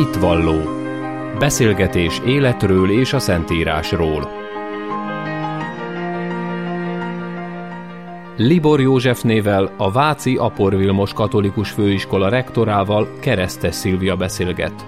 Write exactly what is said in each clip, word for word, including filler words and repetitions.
Hitvalló. Beszélgetés életről és a Szentírásról. Libor Józsefnével, a Váci Apor Vilmos Katolikus Főiskola rektorával, Keresztes Szilvia beszélget.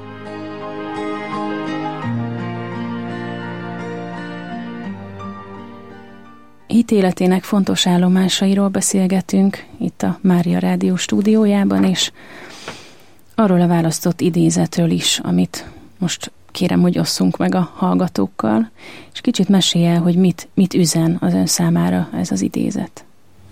Hit életének fontos állomásairól beszélgetünk itt a Mária Rádió stúdiójában, és arról a választott idézetről is, amit most kérem, hogy osszunk meg a hallgatókkal, és kicsit mesélj el, hogy mit, mit üzen az ön számára ez az idézet.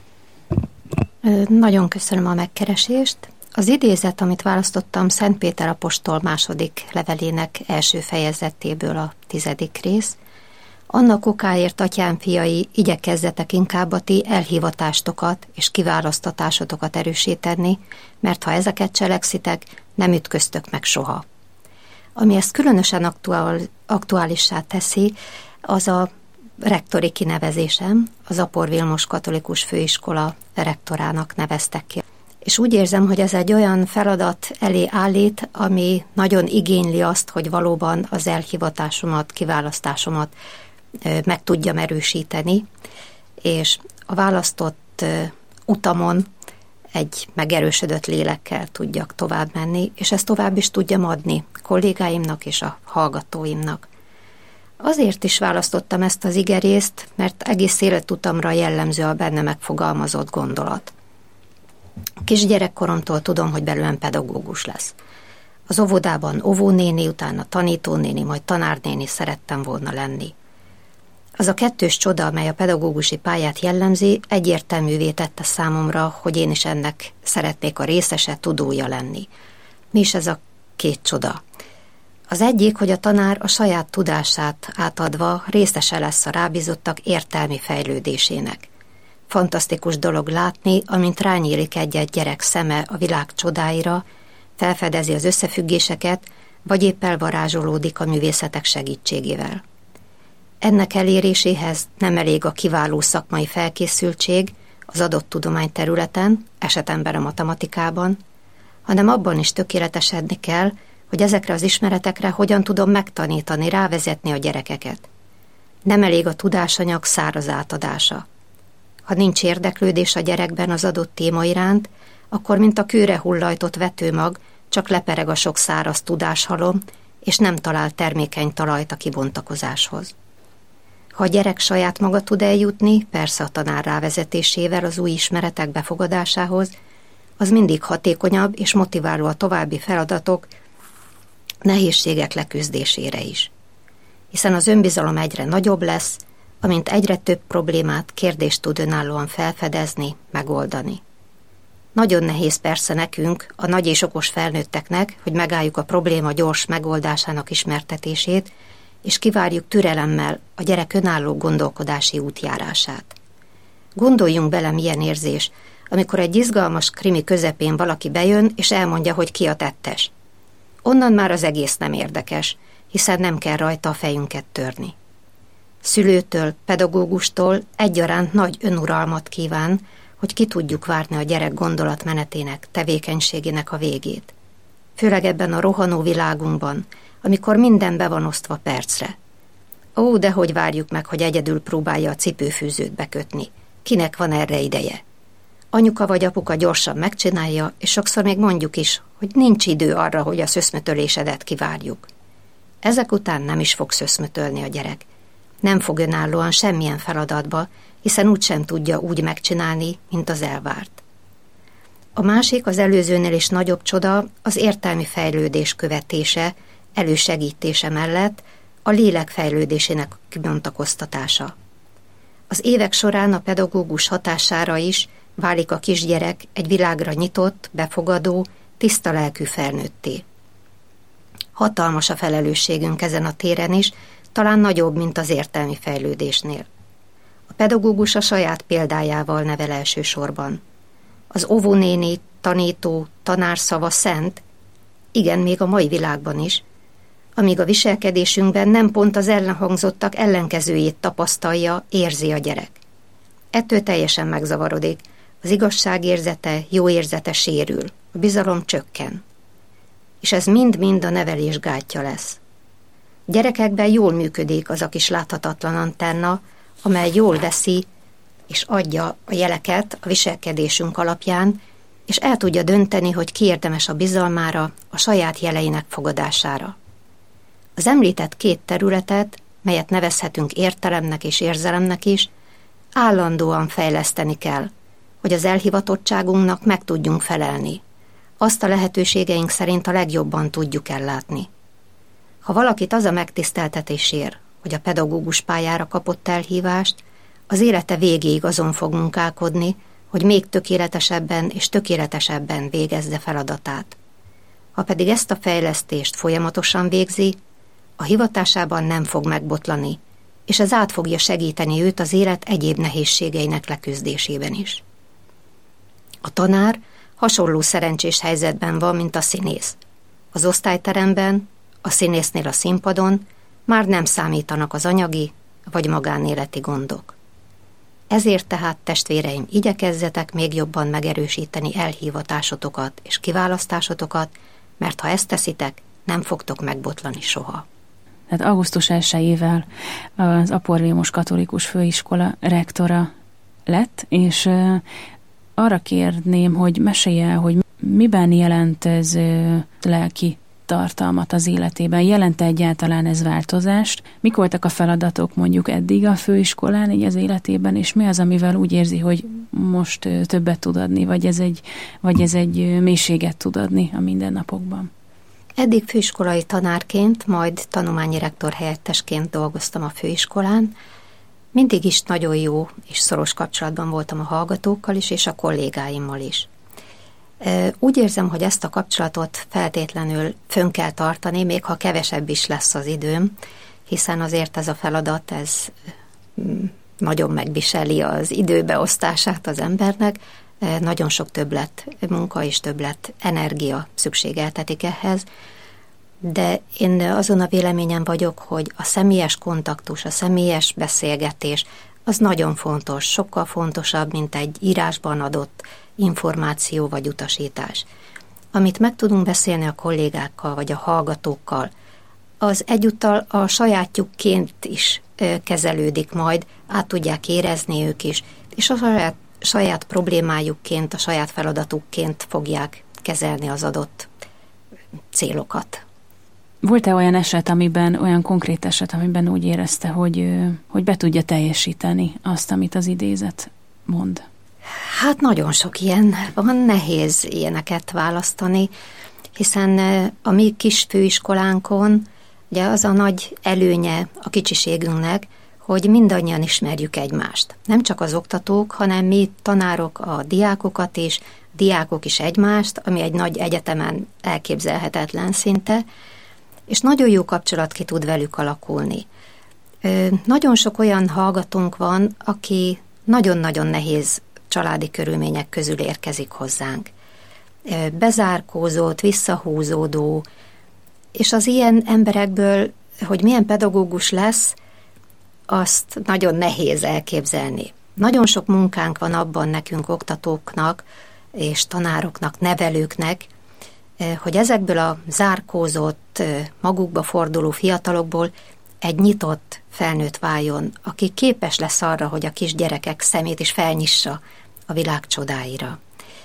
Nagyon köszönöm a megkeresést. Az idézet, amit választottam, Szent Péter apostol második levelének első fejezetéből a tizedik rész. Annak okáért, atyám fiai, igyekezzetek inkább a ti elhivatástokat és kiválasztatásotokat erősíteni, mert ha ezeket cselekszitek, nem ütköztök meg soha. Ami ezt különösen aktuál, aktuálissá teszi, az a rektori kinevezésem, az Apor Vilmos Katolikus Főiskola rektorának neveztek ki. És úgy érzem, hogy ez egy olyan feladat elé állít, ami nagyon igényli azt, hogy valóban az elhivatásomat, kiválasztásomat meg tudjam erősíteni, és a választott utamon egy megerősödött lélekkel tudjak tovább menni, és ezt tovább is tudjam adni kollégáimnak és a hallgatóimnak. Azért is választottam ezt az igerészt, mert egész életutamra jellemző a benne megfogalmazott gondolat. Kisgyerekkoromtól tudom, hogy belőlem pedagógus lesz. Az óvodában óvónéni, utána tanítónéni, majd tanárnéni szerettem volna lenni. Az a kettős csoda, amely a pedagógusi pályát jellemzi, egyértelművé tette számomra, hogy én is ennek szeretnék a részese, tudója lenni. Mi is ez a két csoda? Az egyik, hogy a tanár a saját tudását átadva részese lesz a rábízottak értelmi fejlődésének. Fantasztikus dolog látni, amint rányílik egy-egy gyerek szeme a világ csodáira, felfedezi az összefüggéseket, vagy épp elvarázsolódik a művészetek segítségével. Ennek eléréséhez nem elég a kiváló szakmai felkészültség az adott tudományterületen, esetemben a matematikában, hanem abban is tökéletesedni kell, hogy ezekre az ismeretekre hogyan tudom megtanítani, rávezetni a gyerekeket. Nem elég a tudásanyag száraz átadása. Ha nincs érdeklődés a gyerekben az adott téma iránt, akkor mint a kőre hullajtott vetőmag, csak lepereg a sok száraz tudáshalom, és nem talál termékeny talajt a kibontakozáshoz. Ha a gyerek saját maga tud eljutni, persze a tanár rávezetésével az új ismeretek befogadásához, az mindig hatékonyabb és motiváló a további feladatok, nehézségek leküzdésére is. Hiszen az önbizalom egyre nagyobb lesz, amint egyre több problémát, kérdést tud önállóan felfedezni, megoldani. Nagyon nehéz persze nekünk, a nagy és okos felnőtteknek, hogy megálljuk a probléma gyors megoldásának ismertetését, és kivárjuk türelemmel a gyerek önálló gondolkodási útjárását. Gondoljunk bele, milyen érzés, amikor egy izgalmas krimi közepén valaki bejön, és elmondja, hogy ki a tettes. Onnan már az egész nem érdekes, hiszen nem kell rajta a fejünket törni. Szülőtől, pedagógustól egyaránt nagy önuralmat kíván, hogy ki tudjuk várni a gyerek gondolatmenetének, tevékenységének a végét. Főleg ebben a rohanó világunkban, amikor minden be van osztva percre. Ó, de hogy várjuk meg, hogy egyedül próbálja a cipőfűzőt bekötni. Kinek van erre ideje? Anyuka vagy apuka gyorsan megcsinálja, és sokszor még mondjuk is, hogy nincs idő arra, hogy a szöszmötölésedet kivárjuk. Ezek után nem is fog szöszmötölni a gyerek. Nem fog önállóan semmilyen feladatba, hiszen úgysem tudja úgy megcsinálni, mint az elvárt. A másik, az előzőnél is nagyobb csoda, az értelmi fejlődés követése, elősegítése mellett a lélek fejlődésének kibontakoztatása. Az évek során a pedagógus hatására is válik a kisgyerek egy világra nyitott, befogadó, tiszta lelkű felnőtté. Hatalmas a felelősségünk ezen a téren is, talán nagyobb, mint az értelmi fejlődésnél. A pedagógus a saját példájával nevel elsősorban. Az óvónéni, tanító, tanár szava szent, igen, még a mai világban is, amíg a viselkedésünkben nem pont az ellenhangzottak ellenkezőjét tapasztalja, érzi a gyerek. Ettől teljesen megzavarodik, az igazságérzete, jó érzete sérül, a bizalom csökken. és ez mind-mind a nevelés gátja lesz. Gyerekekben jól működik az a kis láthatatlan antenna, amely jól veszi és adja a jeleket a viselkedésünk alapján, és el tudja dönteni, hogy ki érdemes a bizalmára, a saját jeleinek fogadására. Az említett két területet, melyet nevezhetünk értelemnek és érzelemnek is, állandóan fejleszteni kell, hogy az elhivatottságunknak meg tudjunk felelni. Azt a lehetőségeink szerint a legjobban tudjuk ellátni. Ha valakit az a megtiszteltetés ér, hogy a pedagógus pályára kapott elhívást, az élete végéig azon fog munkálkodni, hogy még tökéletesebben és tökéletesebben végezze feladatát. Ha pedig ezt a fejlesztést folyamatosan végzi, a hivatásában nem fog megbotlani, és ez át fogja segíteni őt az élet egyéb nehézségeinek leküzdésében is. A tanár hasonló szerencsés helyzetben van, mint a színész. Az osztályteremben, a színésznél a színpadon már nem számítanak az anyagi vagy magánéleti gondok. Ezért tehát, testvéreim, igyekezzetek még jobban megerősíteni elhivatásotokat és kiválasztásotokat, mert ha ezt teszitek, nem fogtok megbotlani soha. Tehát augusztus elsejével az Apor Vilmos Katolikus Főiskola rektora lett, és arra kérném, hogy mesélj el, hogy miben jelent ez lelki tartalmat az életében. Jelent egyáltalán ez változást? Mik voltak a feladatok mondjuk eddig a főiskolán, így az életében, és mi az, amivel úgy érzi, hogy most többet tud adni, vagy ez egy, vagy ez egy mélységet tud adni a mindennapokban? Eddig főiskolai tanárként, majd tanulmányi rektor helyettesként dolgoztam a főiskolán. Mindig is nagyon jó és szoros kapcsolatban voltam a hallgatókkal is, és a kollégáimmal is. Úgy érzem, hogy ezt a kapcsolatot feltétlenül fönn kell tartani, még ha kevesebb is lesz az időm, hiszen azért ez a feladat, ez nagyon megviseli az időbeosztását az embernek, nagyon sok többlet munka és többlet energia szükségeltetik ehhez, de én azon a véleményen vagyok, hogy a személyes kontaktus, a személyes beszélgetés, az nagyon fontos, sokkal fontosabb, mint egy írásban adott információ vagy utasítás. Amit meg tudunk beszélni a kollégákkal vagy a hallgatókkal, az egyúttal a sajátjukként is kezelődik majd, át tudják érezni ők is, és a saját, saját problémájukként, a saját feladatukként fogják kezelni az adott célokat. Volt-e olyan eset, amiben, olyan konkrét eset, amiben úgy érezte, hogy, hogy be tudja teljesíteni azt, amit az idézet mond? Hát nagyon sok ilyen van, nehéz ilyeneket választani, hiszen a mi kis főiskolánkon ugye az a nagy előnye a kicsiségünknek, hogy mindannyian ismerjük egymást. Nem csak az oktatók, hanem mi tanárok a diákokat is, diákok is egymást, ami egy nagy egyetemen elképzelhetetlen szinte, és nagyon jó kapcsolat ki tud velük alakulni. Nagyon sok olyan hallgatónk van, aki nagyon-nagyon nehéz családi körülmények közül érkezik hozzánk. Bezárkózott, visszahúzódó, és az ilyen emberekből, hogy milyen pedagógus lesz, azt nagyon nehéz elképzelni. Nagyon sok munkánk van abban nekünk, oktatóknak, és tanároknak, nevelőknek, hogy ezekből a zárkózott, magukba forduló fiatalokból egy nyitott felnőtt váljon, aki képes lesz arra, hogy a kisgyerekek szemét is felnyissa a világ csodáira.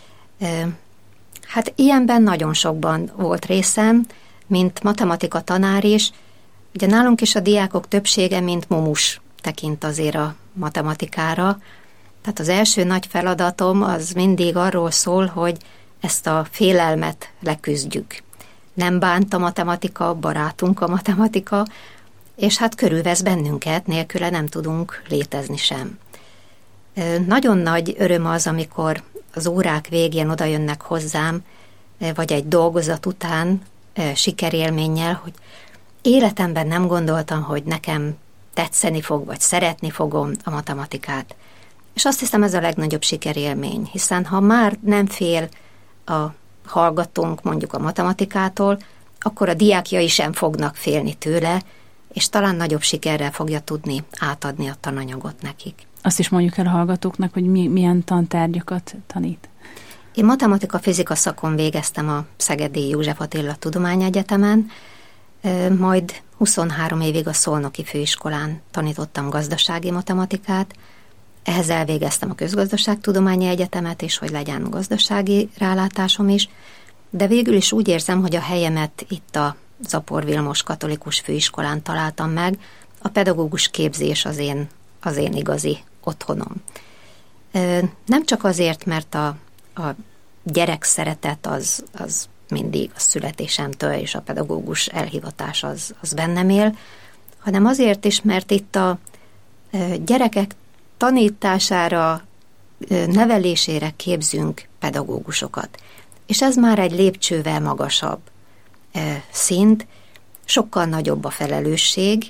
Hát ilyenben nagyon sokban volt részem, mint matematika tanár is. Ugye nálunk is a diákok többsége, mint mumus tekint azért a matematikára. Tehát az első nagy feladatom az mindig arról szól, hogy ezt a félelmet leküzdjük. Nem bánt a matematika, barátunk a matematika, és hát körülvesz bennünket, nélküle nem tudunk létezni sem. Nagyon nagy öröm az, amikor az órák végén odajönnek hozzám, vagy egy dolgozat után sikerélménnyel, hogy életemben nem gondoltam, hogy nekem tetszeni fog, vagy szeretni fogom a matematikát. És azt hiszem, ez a legnagyobb sikerélmény, hiszen ha már nem fél a hallgatónk mondjuk a matematikától, akkor a diákjai sem fognak félni tőle, és talán nagyobb sikerrel fogja tudni átadni a tananyagot nekik. Azt is mondjuk el a hallgatóknak, hogy mi, milyen tantárgyakat tanít. Én matematika-fizika szakon végeztem a Szegedi József Attila Tudományegyetemen, majd huszonhárom évig a Szolnoki Főiskolán tanítottam gazdasági matematikát, ehhez elvégeztem a Közgazdaságtudományi Egyetemet, és hogy legyen gazdasági rálátásom is, de végül is úgy érzem, hogy a helyemet itt a Zapor Vilmos Katolikus Főiskolán találtam meg, a pedagógus képzés az én, az én igazi otthonom. Nem csak azért, mert a, a gyerek szeretet az, az mindig a születésemtől, és a pedagógus elhivatás az, az bennem él, hanem azért is, mert itt a gyerekek tanítására, nevelésére képzünk pedagógusokat. És ez már egy lépcsővel magasabb szint, sokkal nagyobb a felelősség,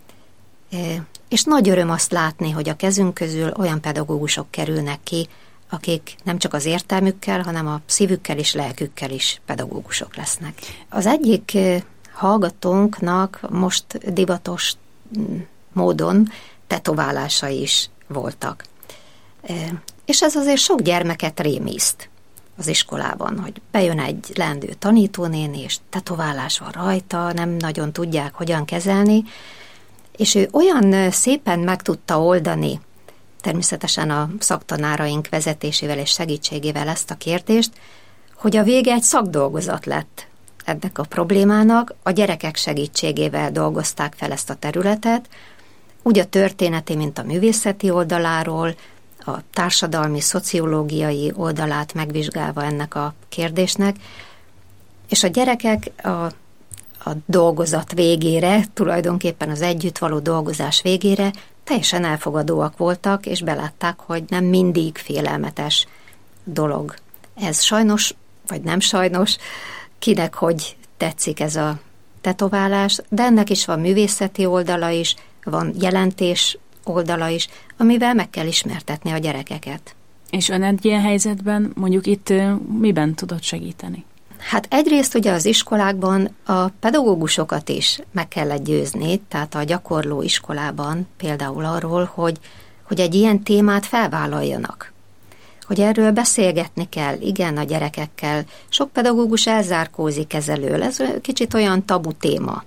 és nagy öröm azt látni, hogy a kezünk közül olyan pedagógusok kerülnek ki, akik nem csak az értelmükkel, hanem a szívükkel és lelkükkel is pedagógusok lesznek. Az egyik hallgatónknak most divatos módon tetoválásai is voltak. És ez azért sok gyermeket rémiszt az iskolában, hogy bejön egy leendő tanítónéni, és tetoválás van rajta, nem nagyon tudják, hogyan kezelni, és ő olyan szépen meg tudta oldani, természetesen a szaktanáraink vezetésével és segítségével ezt a kérdést, hogy a vége egy szakdolgozat lett ennek a problémának, a gyerekek segítségével dolgozták fel ezt a területet, úgy a történeti, mint a művészeti oldaláról, a társadalmi, szociológiai oldalát megvizsgálva ennek a kérdésnek, és a gyerekek a, a dolgozat végére, tulajdonképpen az együtt való dolgozás végére teljesen elfogadóak voltak, és belátták, hogy nem mindig félelmetes dolog. Ez sajnos, vagy nem sajnos, kinek hogy tetszik ez a tetoválás, de ennek is van művészeti oldala is, van jelentés oldala is, amivel meg kell ismertetni a gyerekeket. És ön egy ilyen helyzetben mondjuk itt miben tudott segíteni? Hát egyrészt ugye az iskolákban a pedagógusokat is meg kellett győzni, tehát a gyakorló iskolában például arról, hogy, hogy egy ilyen témát felvállaljanak. Hogy erről beszélgetni kell, igen, a gyerekekkel. Sok pedagógus elzárkózik ezelől, ez kicsit olyan tabu téma.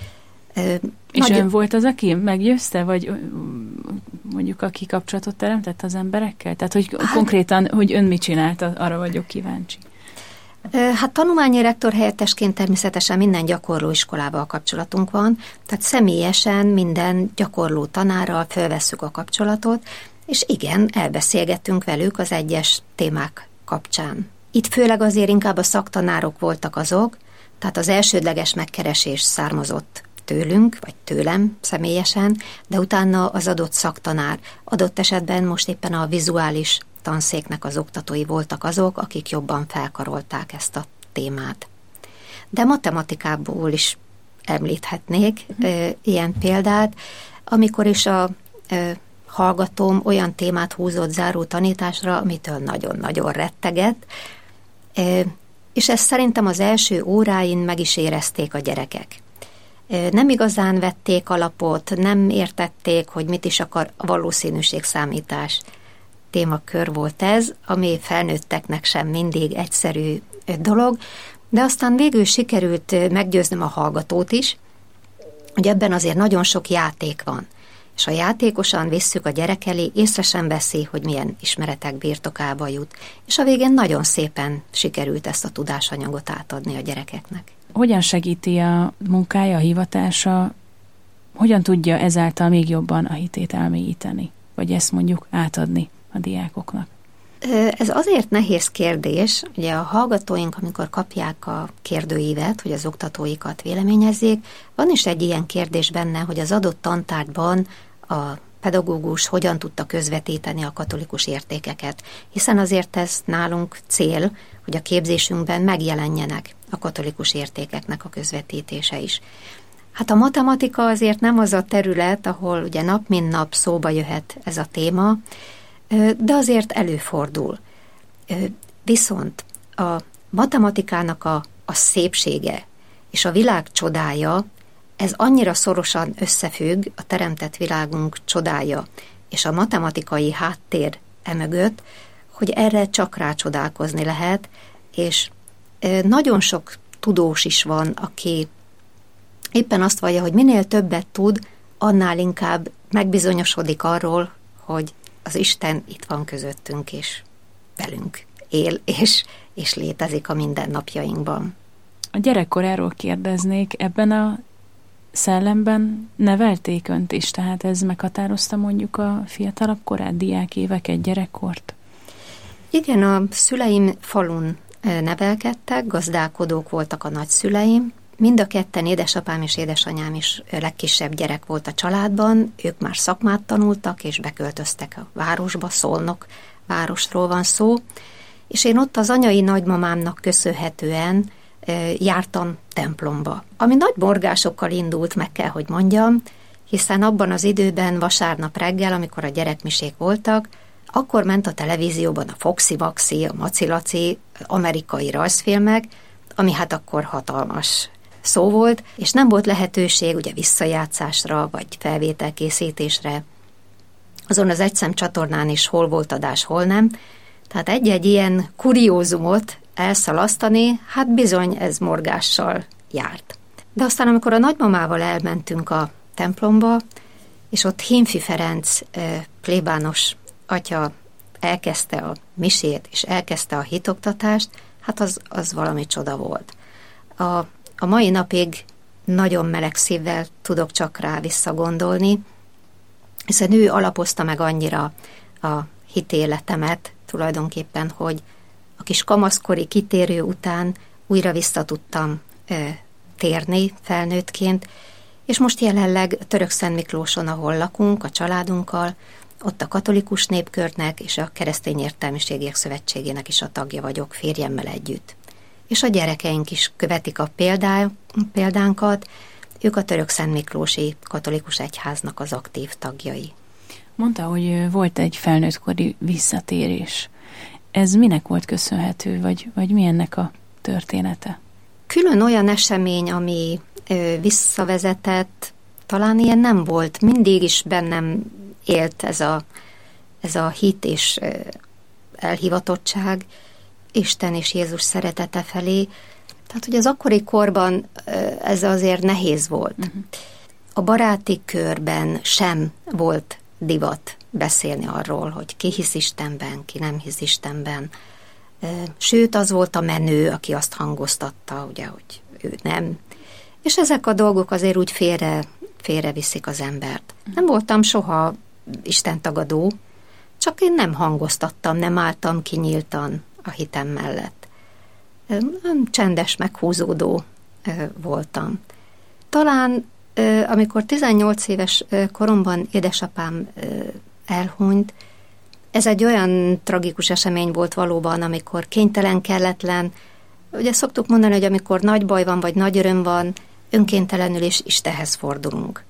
És Nagy... ön volt az, aki meggyőzte, vagy mondjuk aki kapcsolatot teremtett az emberekkel? Tehát, hogy hát... konkrétan, hogy ön mit csinált, arra vagyok kíváncsi. Hát tanulmányi rektor helyettesként természetesen minden gyakorló iskolával kapcsolatunk van, tehát személyesen minden gyakorló tanárral felvesszük a kapcsolatot, és igen, elbeszélgettünk velük az egyes témák kapcsán. Itt főleg azért inkább a szaktanárok voltak azok, tehát az elsődleges megkeresés származott tőlünk, vagy tőlem személyesen, de utána az adott szaktanár, adott esetben most éppen a vizuális tanszéknek az oktatói voltak azok, akik jobban felkarolták ezt a témát. De matematikából is említhetnék mm. e, ilyen példát, amikor is a e, hallgatóm olyan témát húzott záró tanításra, amitől nagyon-nagyon rettegett, e, és ezt szerintem az első óráin meg is érezték a gyerekek. E, nem igazán vették alapot, nem értették, hogy mit is akar a valószínűségszámítás. Témakör volt ez, ami felnőtteknek sem mindig egyszerű dolog, de aztán végül sikerült meggyőznöm a hallgatót is, hogy ebben azért nagyon sok játék van. És ha játékosan visszük a gyerek elé, észre sem veszi, hogy milyen ismeretek birtokába jut. És a végén nagyon szépen sikerült ezt a tudásanyagot átadni a gyerekeknek. Hogyan segíti a munkája, a hivatása, hogyan tudja ezáltal még jobban a hitét elmélyíteni, vagy ezt mondjuk átadni a diákoknak? Ez azért nehéz kérdés, ugye a hallgatóink, amikor kapják a kérdőívet, hogy az oktatóikat véleményezzék, van is egy ilyen kérdés benne, hogy az adott tantárgyban a pedagógus hogyan tudta közvetíteni a katolikus értékeket, hiszen azért ez nálunk cél, hogy a képzésünkben megjelenjenek a katolikus értékeknek a közvetítése is. Hát a matematika azért nem az a terület, ahol ugye nap mint nap szóba jöhet ez a téma, de azért előfordul. Viszont a matematikának a, a szépsége és a világ csodája, ez annyira szorosan összefügg a teremtett világunk csodája és a matematikai háttér emögött, hogy erre csak rácsodálkozni lehet, és nagyon sok tudós is van, aki éppen azt vallja, hogy minél többet tud, annál inkább megbizonyosodik arról, hogy az Isten itt van közöttünk, és velünk él, és, és létezik a mindennapjainkban. A gyerekkoráról kérdeznék, ebben a szellemben nevelték önt is, tehát ez meghatározta mondjuk a fiatalabb korát, diákéveket, gyerekkort? Igen, a szüleim falun nevelkedtek, gazdálkodók voltak a nagyszüleim. Mind a ketten, édesapám és édesanyám is legkisebb gyerek volt a családban, ők már szakmát tanultak, és beköltöztek a városba, Szolnok városról van szó, és én ott az anyai nagymamámnak köszönhetően jártam templomba, ami nagy morgásokkal indult, meg kell, hogy mondjam, hiszen abban az időben vasárnap reggel, amikor a gyerekmisék voltak, akkor ment a televízióban a Foxy Maxi, a Maci Laci, amerikai rajzfilmek, ami hát akkor hatalmas szó volt, és nem volt lehetőség ugye visszajátszásra, vagy felvételkészítésre. Azon az egyszem csatornán is hol volt adás, hol nem. Tehát egy-egy ilyen kuriózumot elszalasztani, hát bizony ez morgással járt. De aztán, amikor a nagymamával elmentünk a templomba, és ott Himfi Ferenc plébános atya elkezdte a misét, és elkezdte a hitoktatást, hát az, az valami csoda volt. A, a mai napig nagyon meleg szívvel tudok csak rá visszagondolni, hiszen ő alapozta meg annyira a hitéletemet tulajdonképpen, hogy a kis kamaszkori kitérő után újra vissza tudtam e, térni felnőttként, és most jelenleg Törökszentmiklóson, ahol lakunk, a családunkkal, ott a katolikus népkörnek és a Keresztény Értelmiségiek Szövetségének is a tagja vagyok férjemmel együtt. És a gyerekeink is követik a példá, példánkat, ők a Törökszentmiklósi Katolikus Egyháznak az aktív tagjai. Mondta, hogy volt egy felnőttkori visszatérés. Ez minek volt köszönhető, vagy, vagy mi ennek a története? Külön olyan esemény, ami ö, visszavezetett, talán ilyen nem volt. Mindig is bennem élt ez a, ez a hit és ö, elhivatottság Isten és Jézus szeretete felé. Tehát, hogy az akkori korban ö, ez azért nehéz volt. Uh-huh. A baráti körben sem volt divat beszélni arról, hogy ki hisz Istenben, ki nem hisz Istenben. Sőt, az volt a menő, aki azt hangoztatta, ugye, hogy ő nem. És ezek a dolgok azért úgy félre, félre viszik az embert. Nem voltam soha istentagadó, csak én nem hangoztattam, nem álltam kinyíltan a hitem mellett. Csendes, meghúzódó voltam. Talán amikor tizennyolc éves koromban édesapám elhunyt, ez egy olyan tragikus esemény volt valóban, amikor kénytelen, kelletlen. Ugye szoktuk mondani, hogy amikor nagy baj van, vagy nagy öröm van, önkéntelenül is Istenhez fordulunk.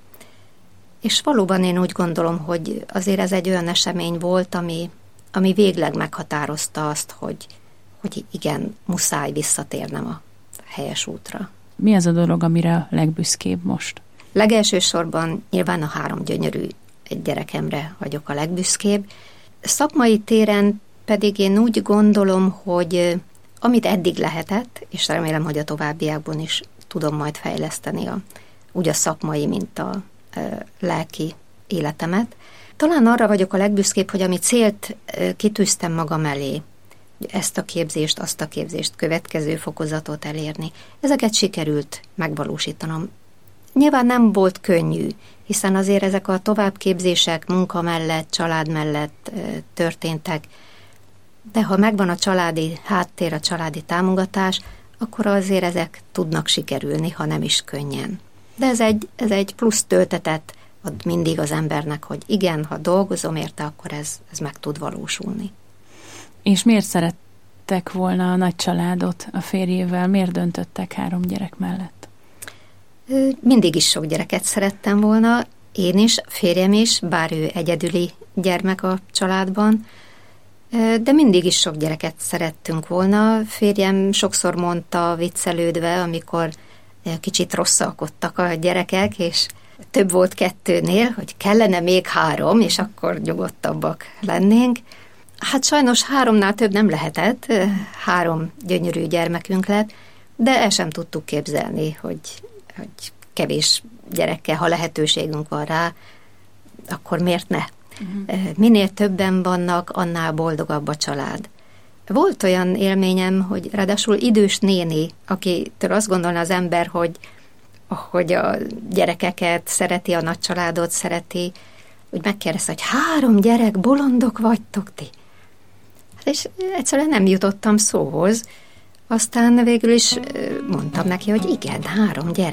És valóban én úgy gondolom, hogy azért ez egy olyan esemény volt, ami, ami végleg meghatározta azt, hogy, hogy igen, muszáj visszatérnem a helyes útra. Mi az a dolog, amire a legbüszkébb most? Legelső sorban nyilván a három gyönyörű gyerekemre vagyok a legbüszkébb. Szakmai téren pedig én úgy gondolom, hogy amit eddig lehetett, és remélem, hogy a továbbiakban is tudom majd fejleszteni a, úgy a szakmai, mint a e, lelki életemet. Talán arra vagyok a legbüszkébb, hogy ami célt e, kitűztem magam elé, ezt a képzést, azt a képzést, következő fokozatot elérni. Ezeket sikerült megvalósítanom. Nyilván nem volt könnyű, hiszen azért ezek a továbbképzések munka mellett, család mellett e, történtek, de ha megvan a családi háttér, a családi támogatás, akkor azért ezek tudnak sikerülni, ha nem is könnyen. De ez egy, ez egy plusz töltetet ad mindig az embernek, hogy igen, ha dolgozom érte, akkor ez, ez meg tud valósulni. És miért szerettek volna a nagy családot a férjével? Miért döntöttek három gyerek mellett? Mindig is sok gyereket szerettem volna, én is, férjem is, bár ő egyedüli gyermek a családban, de mindig is sok gyereket szerettünk volna. Férjem sokszor mondta viccelődve, amikor kicsit rosszalkodtak a gyerekek, és több volt kettőnél, hogy kellene még három, és akkor nyugodtabbak lennénk. Hát sajnos háromnál több nem lehetett, három gyönyörű gyermekünk lett, de el sem tudtuk képzelni, hogy, hogy kevés gyerekkel, ha lehetőségünk van rá, akkor miért ne? Uh-huh. Minél többen vannak, annál boldogabb a család. Volt olyan élményem, hogy ráadásul idős néni, akitől azt gondolna az ember, hogy, hogy a gyerekeket szereti, a nagy családot szereti, hogy megkérdezte, hogy három gyerek, bolondok vagytok ti? És egyszerűen nem jutottam szóhoz. Aztán végül is mondtam neki, hogy igen, három gyerek.